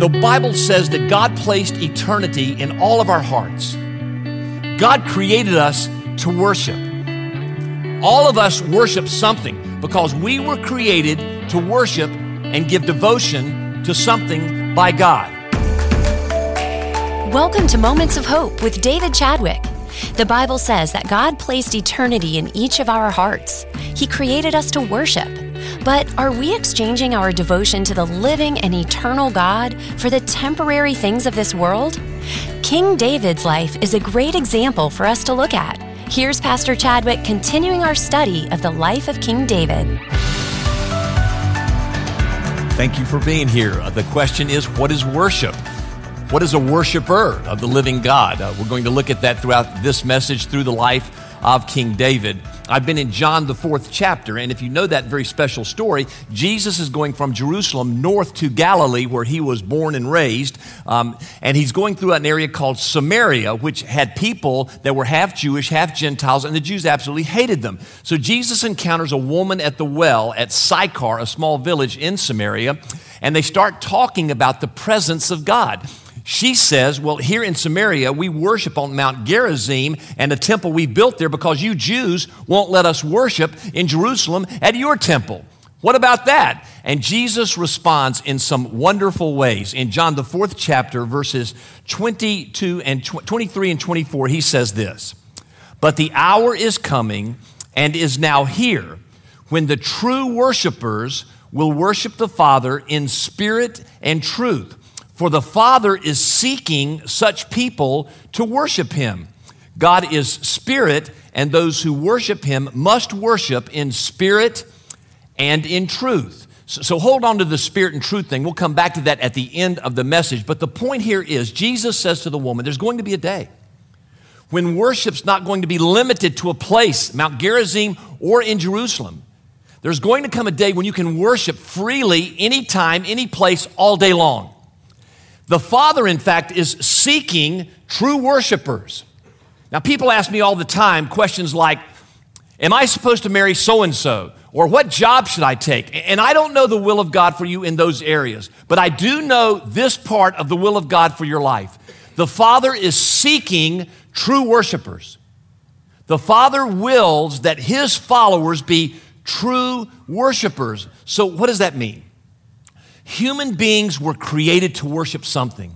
The Bible says that God placed eternity in all of our hearts. God created us to worship. All of us worship something because we were created to worship and give devotion to something by God. Welcome to Moments of Hope with David Chadwick. The Bible says that God placed eternity in each of our hearts. He created us to worship. But are we exchanging our devotion to the living and eternal God for the temporary things of this world? King David's life is a great example for us to look at. Here's Pastor Chadwick continuing our study of the life of King David. Thank you for being here. The question is, what is worship? What is a worshiper of the living God? We're going to look at that throughout this message through the life of King David. I've been in John, the 4th chapter, and if you know that very special story, Jesus is going from Jerusalem north to Galilee, where he was born and raised, and he's going through an area called Samaria, which had people that were half Jewish, half Gentiles, and the Jews absolutely hated them. So Jesus encounters a woman at the well at Sychar, a small village in Samaria, and they start talking about the presence of God. She says, well, here in Samaria, we worship on Mount Gerizim and a temple we built there because you Jews won't let us worship in Jerusalem at your temple. What about that? And Jesus responds in some wonderful ways. In John, the 4th chapter, verses 23 and 24, he says this, "But the hour is coming and is now here when the true worshipers will worship the Father in spirit and truth. For the Father is seeking such people to worship him. God is spirit, and those who worship him must worship in spirit and in truth." So hold on to the spirit and truth thing. We'll come back to that at the end of the message. But the point here is, Jesus says to the woman, there's going to be a day when worship's not going to be limited to a place, Mount Gerizim or in Jerusalem. There's going to come a day when you can worship freely, anytime, any place, all day long. The Father, in fact, is seeking true worshipers. Now, people ask me all the time questions like, am I supposed to marry so-and-so? Or what job should I take? And I don't know the will of God for you in those areas, but I do know this part of the will of God for your life. The Father is seeking true worshipers. The Father wills that his followers be true worshipers. So what does that mean? Human beings were created to worship something.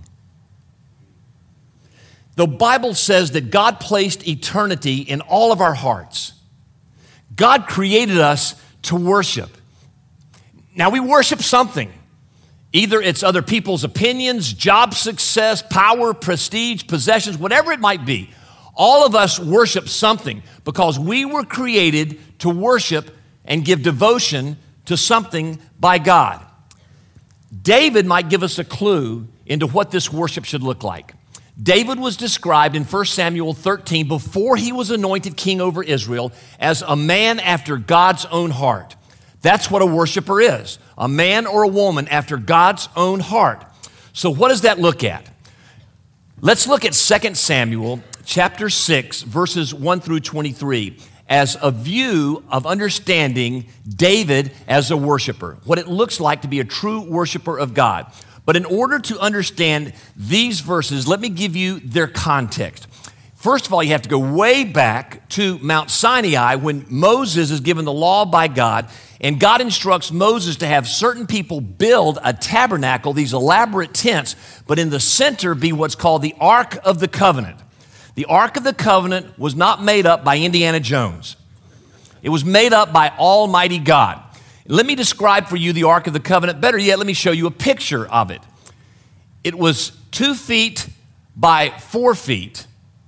The Bible says that God placed eternity in all of our hearts. God created us to worship. Now we worship something. Either it's other people's opinions, job success, power, prestige, possessions, whatever it might be. All of us worship something because we were created to worship and give devotion to something by God. David might give us a clue into what this worship should look like. David was described in 1 Samuel 13 before he was anointed king over Israel as a man after God's own heart. That's what a worshiper is, a man or a woman after God's own heart. So what does that look at? Let's look at 2 Samuel chapter 6, verses 1 through 23. As a view of understanding David as a worshiper, what it looks like to be a true worshiper of God. But in order to understand these verses, let me give you their context. First of all, you have to go way back to Mount Sinai when Moses is given the law by God, and God instructs Moses to have certain people build a tabernacle, these elaborate tents, but in the center be what's called the Ark of the Covenant. The Ark of the Covenant was not made up by Indiana Jones. It was made up by Almighty God. Let me describe for you the Ark of the Covenant. Better yet, let me show you a picture of it. It was 2 feet by 4 feet.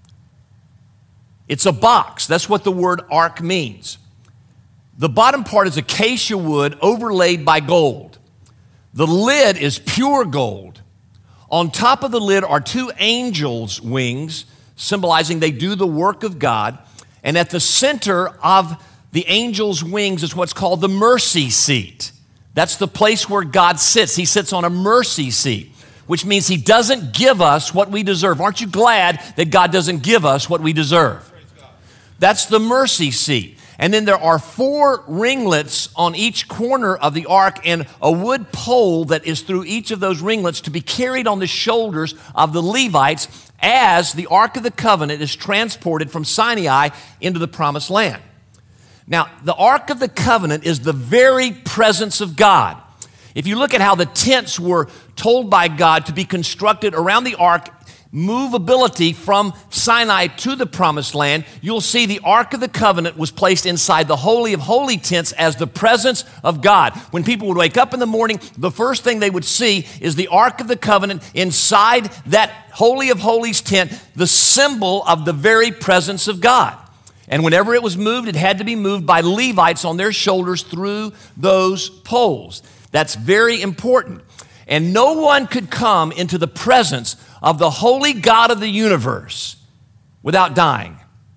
It's a box. That's what the word ark means. The bottom part is acacia wood overlaid by gold. The lid is pure gold. On top of the lid are 2 angels' wings, symbolizing they do the work of God. And at the center of the angel's wings is what's called the mercy seat. That's the place where God sits. He sits on a mercy seat, which means he doesn't give us what we deserve. Aren't you glad that God doesn't give us what we deserve? That's the mercy seat. And then there are 4 ringlets on each corner of the ark and a wood pole that is through each of those ringlets to be carried on the shoulders of the Levites as the Ark of the Covenant is transported from Sinai into the Promised Land. Now, the Ark of the Covenant is the very presence of God. If you look at how the tents were told by God to be constructed around the ark, movability from Sinai to the Promised Land, you'll see the Ark of the Covenant was placed inside the Holy of Holy tents as the presence of God. When people would wake up in the morning, the first thing they would see is the Ark of the Covenant inside that Holy of Holies tent, the symbol of the very presence of God. And whenever it was moved, it had to be moved by Levites on their shoulders through those poles. That's very important. And no one could come into the presence of the holy God of the universe without dying.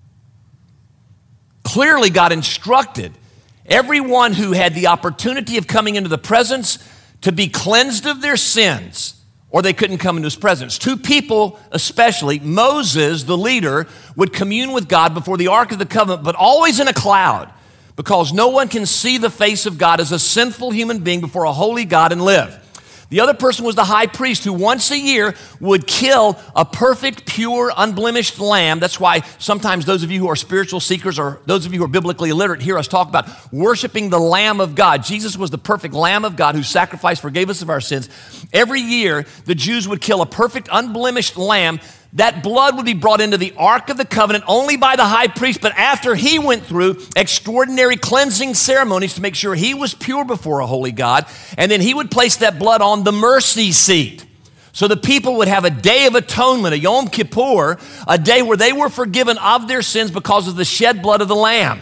Clearly, God instructed everyone who had the opportunity of coming into the presence to be cleansed of their sins, or they couldn't come into his presence. 2 people especially, Moses, the leader, would commune with God before the Ark of the Covenant, but always in a cloud, because no one can see the face of God as a sinful human being before a holy God and live. The other person was the high priest, who once a year would kill a perfect, pure, unblemished lamb. That's why sometimes those of you who are spiritual seekers or those of you who are biblically illiterate hear us talk about worshiping the Lamb of God. Jesus was the perfect Lamb of God who sacrificed, forgave us of our sins. Every year, the Jews would kill a perfect, unblemished lamb. That blood would be brought into the Ark of the Covenant only by the high priest, but after he went through extraordinary cleansing ceremonies to make sure he was pure before a holy God, and then he would place that blood on the mercy seat. So the people would have a day of atonement, a Yom Kippur, a day where they were forgiven of their sins because of the shed blood of the Lamb.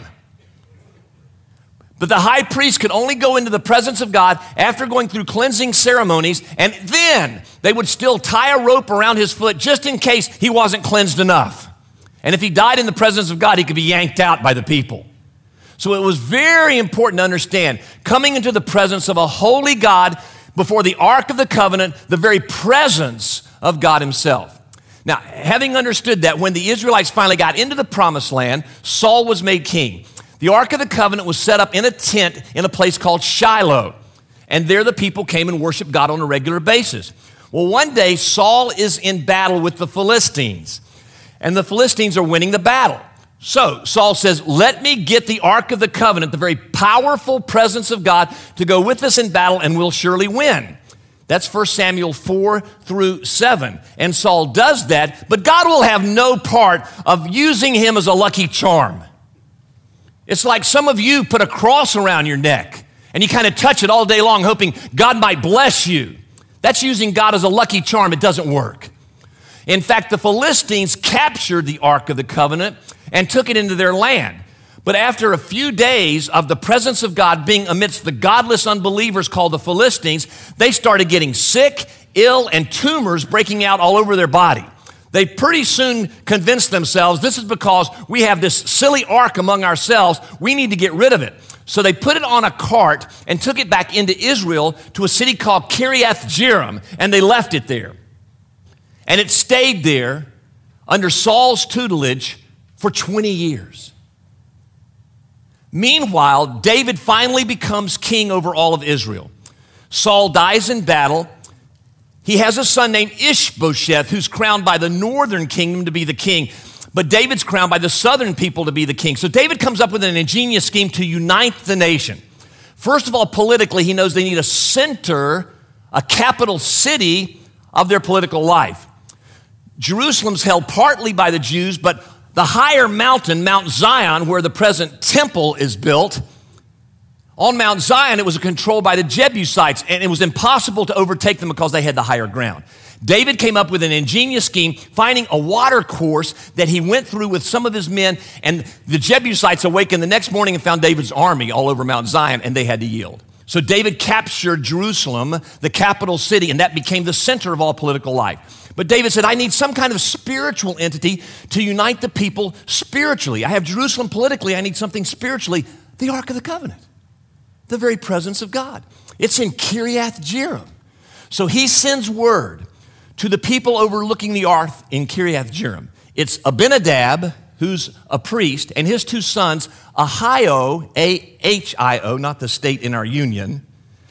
But the high priest could only go into the presence of God after going through cleansing ceremonies, and then they would still tie a rope around his foot just in case he wasn't cleansed enough. And if he died in the presence of God, he could be yanked out by the people. So it was very important to understand, coming into the presence of a holy God before the Ark of the Covenant, the very presence of God himself. Now, having understood that, when the Israelites finally got into the Promised Land, Saul was made king. The Ark of the Covenant was set up in a tent in a place called Shiloh. And there the people came and worshiped God on a regular basis. Well, one day Saul is in battle with the Philistines. And the Philistines are winning the battle. So Saul says, let me get the Ark of the Covenant, the very powerful presence of God, to go with us in battle, and we'll surely win. That's 1 Samuel 4-7. And Saul does that, but God will have no part of using him as a lucky charm. It's like some of you put a cross around your neck and you kind of touch it all day long hoping God might bless you. That's using God as a lucky charm. It doesn't work. In fact, the Philistines captured the Ark of the Covenant and took it into their land. But after a few days of the presence of God being amidst the godless unbelievers called the Philistines, they started getting sick, ill, and tumors breaking out all over their body. They pretty soon convinced themselves, this is because we have this silly ark among ourselves, we need to get rid of it. So they put it on a cart and took it back into Israel to a city called Kiriath Jearim, and they left it there. And it stayed there under Saul's tutelage for 20 years. Meanwhile, David finally becomes king over all of Israel. Saul dies in battle. He has a son named Ishbosheth, who's crowned by the northern kingdom to be the king, but David's crowned by the southern people to be the king. So David comes up with an ingenious scheme to unite the nation. First of all, politically, he knows they need a center, a capital city of their political life. Jerusalem's held partly by the Jews, but the higher mountain, Mount Zion, where the present temple is built, on Mount Zion, it was controlled by the Jebusites, and it was impossible to overtake them because they had the higher ground. David came up with an ingenious scheme, finding a water course that he went through with some of his men, and the Jebusites awakened the next morning and found David's army all over Mount Zion, and they had to yield. So David captured Jerusalem, the capital city, and that became the center of all political life. But David said, I need some kind of spiritual entity to unite the people spiritually. I have Jerusalem politically, I need something spiritually, the Ark of the Covenant. The very presence of God. It's in Kiriath Jearim. So he sends word to the people overlooking the ark in Kiriath Jearim. It's Abinadab, who's a priest, and his two sons, Ahio, A-H-I-O, not the state in our union,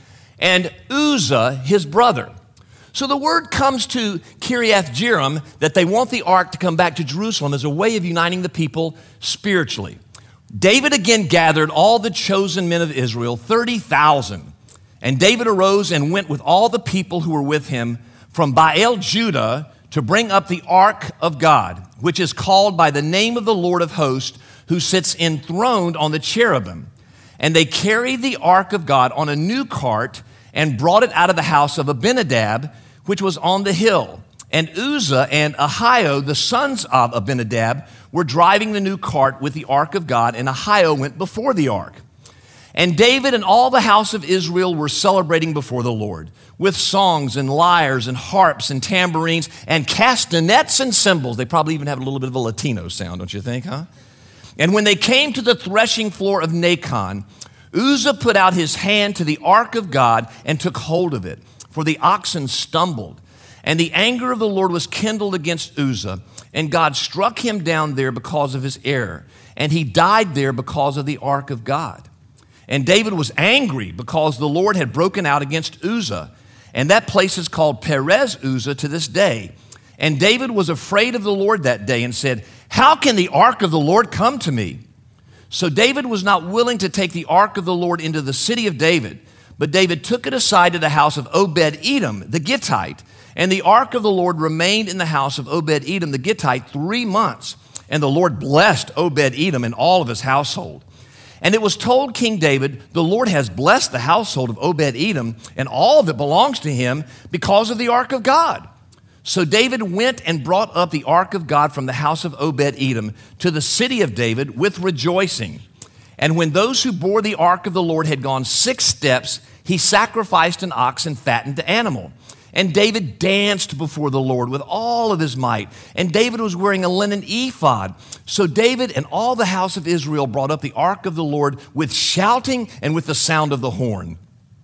and Uzzah, his brother. So the word comes to Kiriath Jearim that they want the ark to come back to Jerusalem as a way of uniting the people spiritually. David again gathered all the chosen men of Israel, 30,000. And David arose and went with all the people who were with him from Baal Judah to bring up the ark of God, which is called by the name of the Lord of hosts, who sits enthroned on the cherubim. And they carried the ark of God on a new cart and brought it out of the house of Abinadab, which was on the hill. And Uzzah and Ahio, the sons of Abinadab, were driving the new cart with the ark of God, and Ahio went before the ark. And David and all the house of Israel were celebrating before the Lord with songs and lyres and harps and tambourines and castanets and cymbals. They probably even have a little bit of a Latino sound, don't you think, huh? And when they came to the threshing floor of Nacon, Uzzah put out his hand to the ark of God and took hold of it, for the oxen stumbled. And the anger of the Lord was kindled against Uzzah, and God struck him down there because of his error, and he died there because of the ark of God. And David was angry because the Lord had broken out against Uzzah, and that place is called Perez Uzzah to this day. And David was afraid of the Lord that day and said, "How can the ark of the Lord come to me?" So David was not willing to take the ark of the Lord into the city of David, but David took it aside to the house of Obed-Edom, the Gittite. And the ark of the Lord remained in the house of Obed-Edom, the Gittite, 3 months. And the Lord blessed Obed-Edom and all of his household. And it was told King David, "The Lord has blessed the household of Obed-Edom and all that belongs to him because of the ark of God." So David went and brought up the ark of God from the house of Obed-Edom to the city of David with rejoicing. And when those who bore the ark of the Lord had gone 6 steps, he sacrificed an ox and fattened the animal. And David danced before the Lord with all of his might. And David was wearing a linen ephod. So David and all the house of Israel brought up the ark of the Lord with shouting and with the sound of the horn.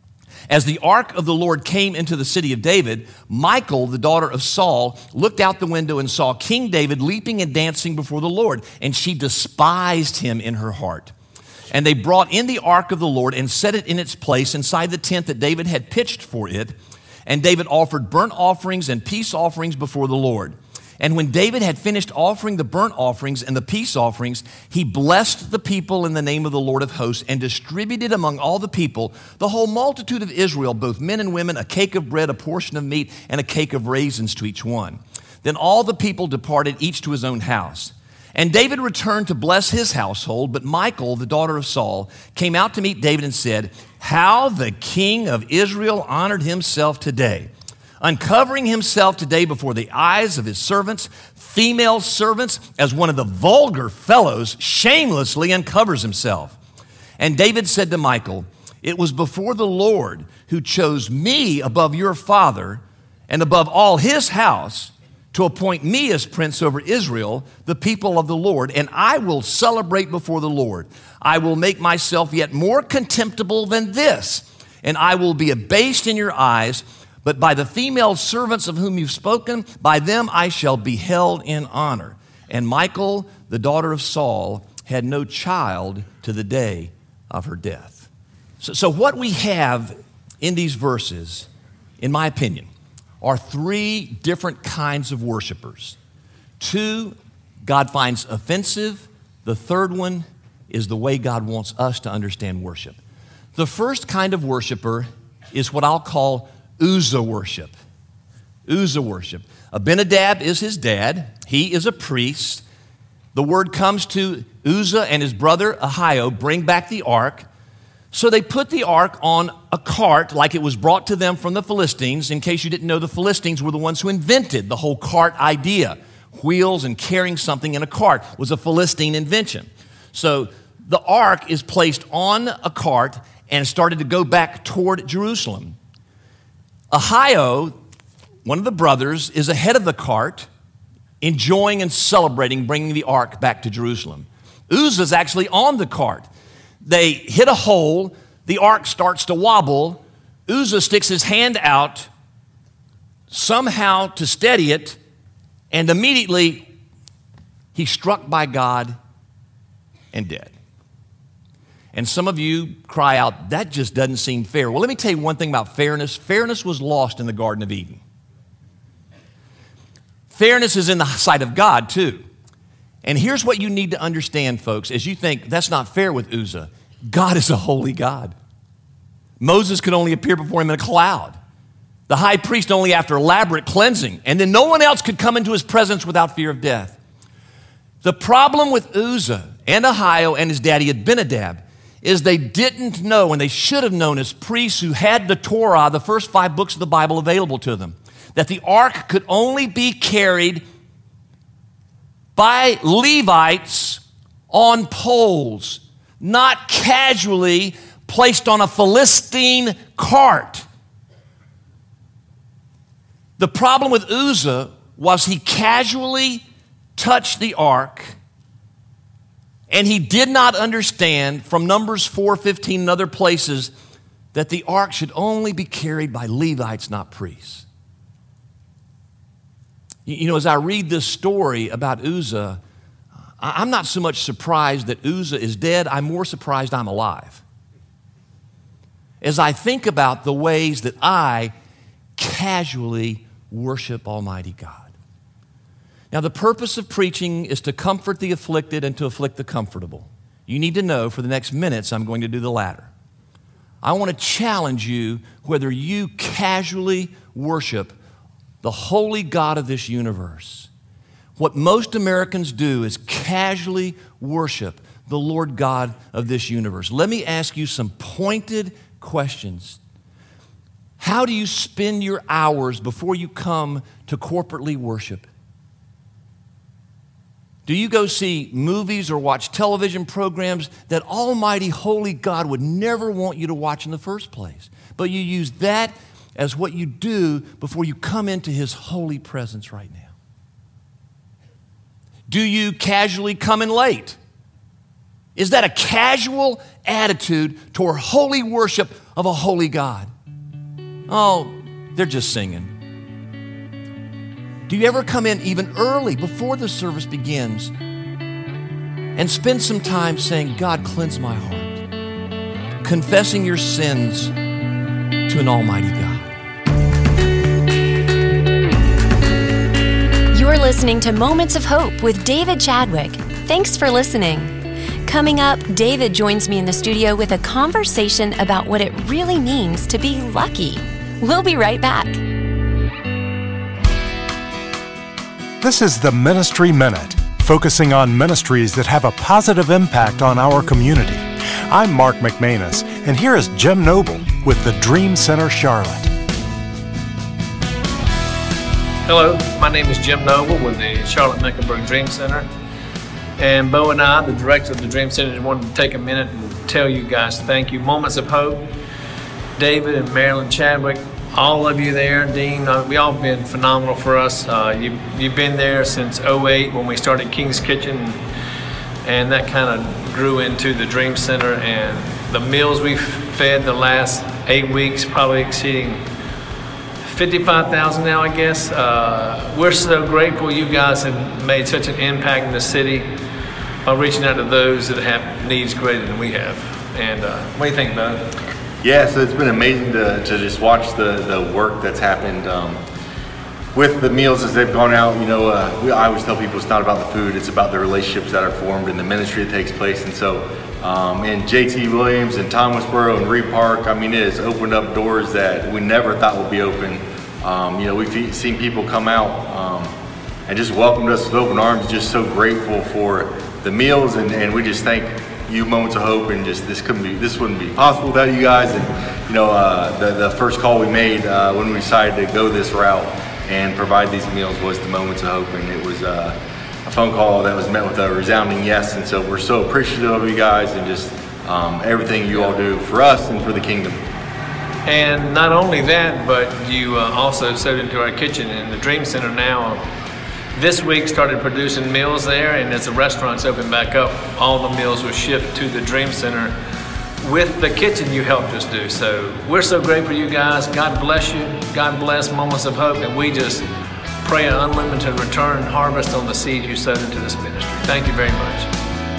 As the ark of the Lord came into the city of David, Michal, the daughter of Saul, looked out the window and saw King David leaping and dancing before the Lord, and she despised him in her heart. And they brought in the ark of the Lord and set it in its place inside the tent that David had pitched for it. And David offered burnt offerings and peace offerings before the Lord. And when David had finished offering the burnt offerings and the peace offerings, he blessed the people in the name of the Lord of hosts and distributed among all the people, the whole multitude of Israel, both men and women, a cake of bread, a portion of meat, and a cake of raisins to each one. Then all the people departed, each to his own house. And David returned to bless his household, but Michal, the daughter of Saul, came out to meet David and said, "How the king of Israel honored himself today, uncovering himself today before the eyes of his servants, female servants, as one of the vulgar fellows shamelessly uncovers himself." And David said to Michal, "It was before the Lord who chose me above your father and above all his house to appoint me as prince over Israel, the people of the Lord, and I will celebrate before the Lord. I will make myself yet more contemptible than this, and I will be abased in your eyes, but by the female servants of whom you've spoken, by them I shall be held in honor." And Michal, the daughter of Saul, had no child to the day of her death. So what we have in these verses, in my opinion, are 3 different kinds of worshipers. 2, God finds offensive. The third one is the way God wants us to understand worship. The first kind of worshiper is what I'll call Uzzah worship. Uzzah worship. Abinadab is his dad. He is a priest. The word comes to Uzzah and his brother Ahio, bring back the ark. So they put the ark on a cart like it was brought to them from the Philistines. In case you didn't know, the Philistines were the ones who invented the whole cart idea. Wheels and carrying something in a cart was a Philistine invention. So the ark is placed on a cart and started to go back toward Jerusalem. Ahio, one of the brothers, is ahead of the cart, enjoying and celebrating bringing the ark back to Jerusalem. Uzzah's actually on the cart. They hit a hole, the ark starts to wobble, Uzzah sticks his hand out somehow to steady it, and immediately He's struck by God and dead. And some of you cry out, that just doesn't seem fair. Well, let me tell you one thing about fairness. Fairness was lost in the Garden of Eden. Fairness is in the sight of God, too. And here's what you need to understand, folks, as you think, that's not fair with Uzzah. God is a holy God. Moses could only appear before him in a cloud. The high priest only after elaborate cleansing. And then no one else could come into his presence without fear of death. The problem with Uzzah and Ahio and his daddy Abinadab is they didn't know, and they should have known as priests who had the Torah, the first 5 books of the Bible available to them, that the ark could only be carried by Levites on poles, not casually placed on a Philistine cart. The problem with Uzzah was he casually touched the ark, and he did not understand from Numbers 4:15 and other places that the ark should only be carried by Levites, not priests. You know, as I read this story about Uzzah, I'm not so much surprised that Uzzah is dead. I'm more surprised I'm alive. As I think about the ways that I casually worship Almighty God. Now, the purpose of preaching is to comfort the afflicted and to afflict the comfortable. You need to know for the next minutes I'm going to do the latter. I want to challenge you whether you casually worship the holy God of this universe. What most Americans do is casually worship the Lord God of this universe. Let me ask you some pointed questions. How do you spend your hours before you come to corporately worship? Do you go see movies or watch television programs that Almighty Holy God would never want you to watch in the first place? But you use that as what you do before you come into His holy presence right now. Do you casually come in late? Is that a casual attitude toward holy worship of a holy God? Oh, they're just singing. Do you ever come in even early before the service begins and spend some time saying, God, cleanse my heart, confessing your sins to an almighty God? You're listening to Moments of Hope with David Chadwick. Thanks for listening. Coming up, David joins me in the studio with a conversation about what it really means to be lucky. We'll be right back. This is the Ministry Minute, focusing on ministries that have a positive impact on our community. I'm Mark McManus, and here is Jim Noble with the Dream Center Charlotte. Hello, my name is Jim Noble with the Charlotte-Mecklenburg Dream Center. And Bo and I, the director of the Dream Center, wanted to take a minute and tell you guys thank you. Moments of Hope, David and Marilyn Chadwick, all of you there, Dean, we all been phenomenal for us. You've been there since 2008 when we started King's Kitchen, and that kind of grew into the Dream Center, and the meals we've fed the last 8 weeks, probably exceeding 55,000 now, I guess. We're so grateful you guys have made such an impact in the city by reaching out to those that have needs greater than we have. And what do you think, Bo? Yeah, so it's been amazing to just watch the work that's happened with the meals as they've gone out. You know, I always tell people it's not about the food, it's about the relationships that are formed and the ministry that takes place. And so in JT Williams and Thomasboro and Reed Park, I mean, it has opened up doors that we never thought would be open. You know, we've seen people come out and just welcomed us with open arms, just so grateful for the meals, and we just thank you, Moments of Hope, and just this wouldn't be possible without you guys. And you know, the first call we made when we decided to go this route and provide these meals was the Moments of Hope, and it was a phone call that was met with a resounding yes. And so we're so appreciative of you guys and just everything you all do for us and for the kingdom. And not only that, but you also sewed into our kitchen, and the Dream Center now this week started producing meals there, and as the restaurants open back up, all the meals will shift to the Dream Center with the kitchen you helped us do. So we're so grateful for you guys. God bless you. God bless Moments of Hope, and we just pray an unlimited return harvest on the seed you sowed into this ministry. Thank you very much.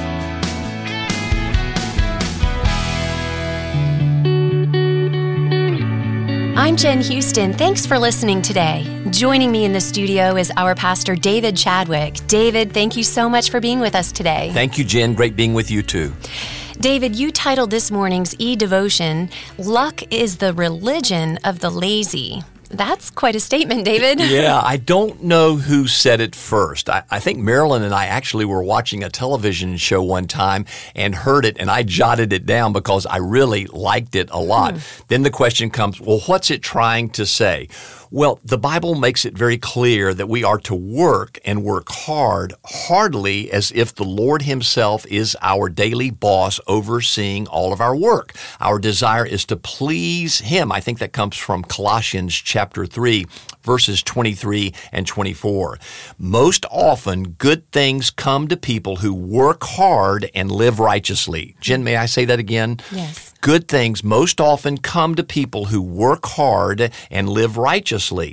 I'm Jen Houston. Thanks for listening today. Joining me in the studio is our pastor, David Chadwick. David, thank you so much for being with us today. Thank you, Jen. Great being with you, too. David, you titled this morning's e-devotion, "Luck is the Religion of the Lazy." That's quite a statement, David. Yeah, I don't know who said it first. I think Marilyn and I actually were watching a television show one time and heard it, and I jotted it down because I really liked it a lot. Then the question comes, well, what's it trying to say? Well, the Bible makes it very clear that we are to work and work hard, hardly as if the Lord Himself is our daily boss overseeing all of our work. Our desire is to please Him. I think that comes from Colossians chapter 3, verses 23 and 24. Most often, good things come to people who work hard and live righteously. Jen, may I say that again? Yes. Good things most often come to people who work hard and live righteously.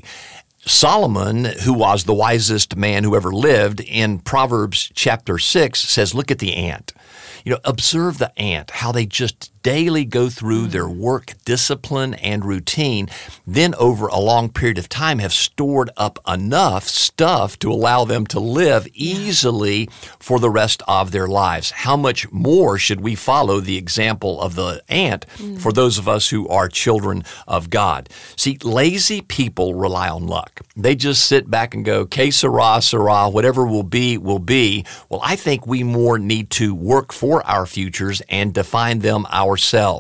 Solomon, who was the wisest man who ever lived, in Proverbs chapter 6 says, look at the ant. Observe the ant, how they just daily go through their work discipline and routine, then over a long period of time have stored up enough stuff to allow them to live easily for the rest of their lives. How much more should we follow the example of the ant for those of us who are children of God? See, lazy people rely on luck. They just sit back and go, que sera, sera, whatever will be, will be. Well, I think we more need to work for our futures and define them ourselves.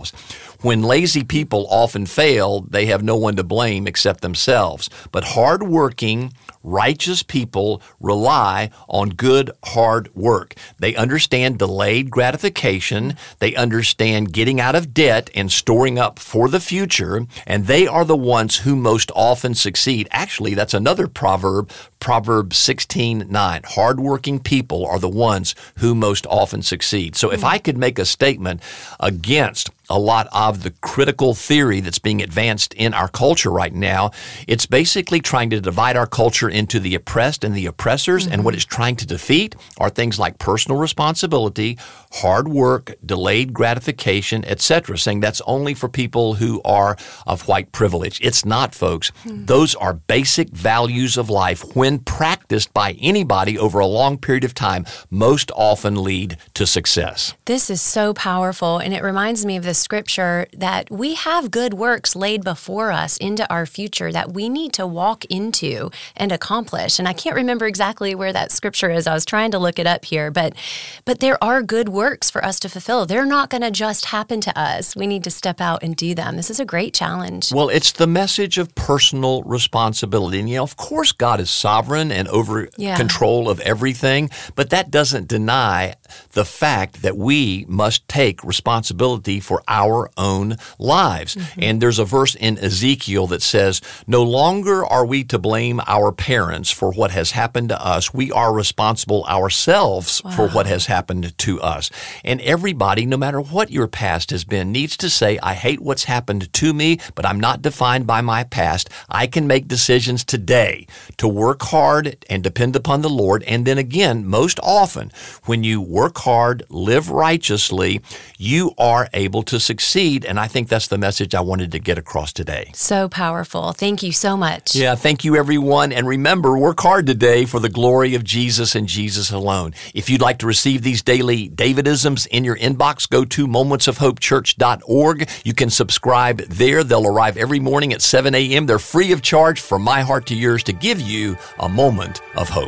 When lazy people often fail, they have no one to blame except themselves. But hardworking, righteous people rely on good, hard work. They understand delayed gratification. They understand getting out of debt and storing up for the future. And they are the ones who most often succeed. Actually, that's another proverb, Proverbs 16:9. Hardworking people are the ones who most often succeed. So if I could make a statement against a lot of the critical theory that's being advanced in our culture right now, it's basically trying to divide our culture into the oppressed and the oppressors, and what it's trying to defeat are things like personal responsibility, hard work, delayed gratification, etc., saying that's only for people who are of white privilege. It's not, folks. Those are basic values of life. When practiced by anybody over a long period of time, most often lead to success. This is so powerful, and it reminds me of the scripture that we have good works laid before us into our future that we need to walk into and accomplish. And I can't remember exactly where that scripture is. I was trying to look it up here, but there are good works for us to fulfill. They're not going to just happen to us. We need to step out and do them. This is a great challenge. Well, it's the message of personal responsibility. And, of course, God is sovereign and over control of everything, but that doesn't deny the fact that we must take responsibility for our own lives. And there's a verse in Ezekiel that says, no longer are we to blame our parents for what has happened to us. We are responsible ourselves for what has happened to us. And everybody, no matter what your past has been, needs to say, I hate what's happened to me, but I'm not defined by my past. I can make decisions today to work hard and depend upon the Lord. And then again, most often, when you work hard, live righteously, you are able to succeed. And I think that's the message I wanted to get across today. So powerful. Thank you so much. Yeah, thank you, everyone. And remember, work hard today for the glory of Jesus and Jesus alone. If you'd like to receive these daily Davidisms in your inbox, go to momentsofhopechurch.org. You can subscribe there. They'll arrive every morning at 7 a.m. They're free of charge from my heart to yours to give you a moment of hope.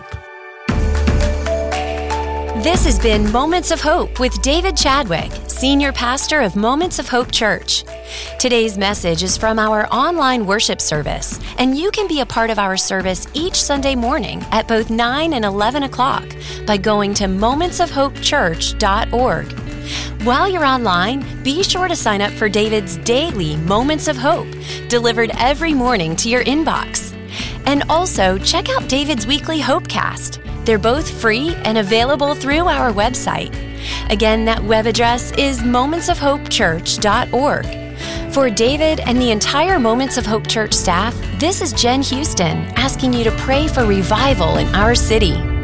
This has been Moments of Hope with David Chadwick, Senior Pastor of Moments of Hope Church. Today's message is from our online worship service, and you can be a part of our service each Sunday morning at both 9 and 11 o'clock by going to momentsofhopechurch.org. While you're online, be sure to sign up for David's daily Moments of Hope, delivered every morning to your inbox. And also, check out David's weekly Hopecast. They're both free and available through our website. Again, that web address is momentsofhopechurch.org. For David and the entire Moments of Hope Church staff, this is Jen Houston asking you to pray for revival in our city.